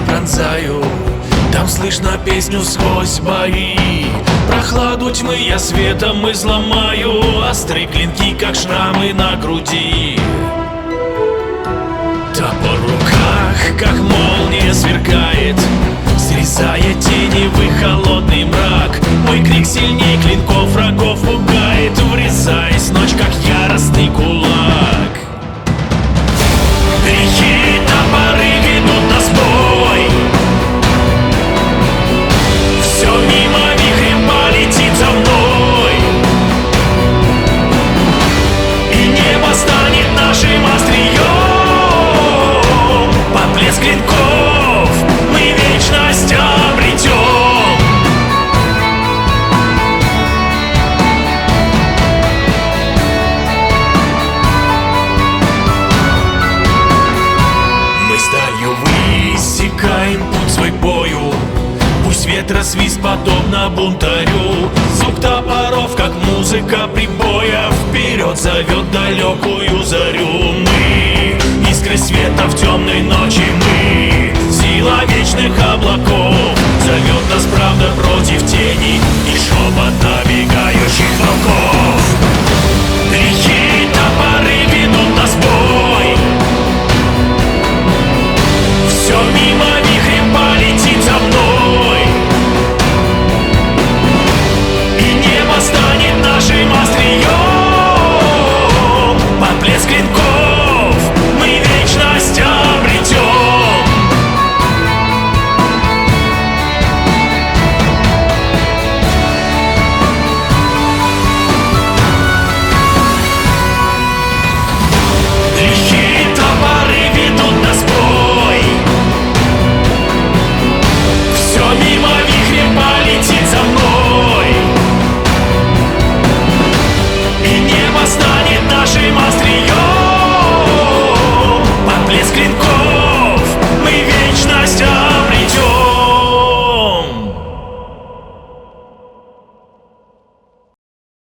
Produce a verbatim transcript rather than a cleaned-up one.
пронзаю. Там слышно песню сквозь бои. Прохладу тьмы я светом изломаю. Острые клинки, как шрамы на груди. Топор в руках, как молния сверкает, срезая теневый холодный мрак. Мой крик сильней клинков врагов пугает, врезаясь в ночь, как яростный кулак. Грехи топоры ведут нас в бой. Все мимо вихрем полетит за мной, и небо станет нашим острием. Под блеск клинков мы вечность обретем. Мы стаю высекаем путь свой к бою. Пусть ветра свист подобно бунтарю. Звук топоров, как музыка прибоя, вперед зовет далекую зарю. Мы искры света в темной ночи, мы сила вечных облаков.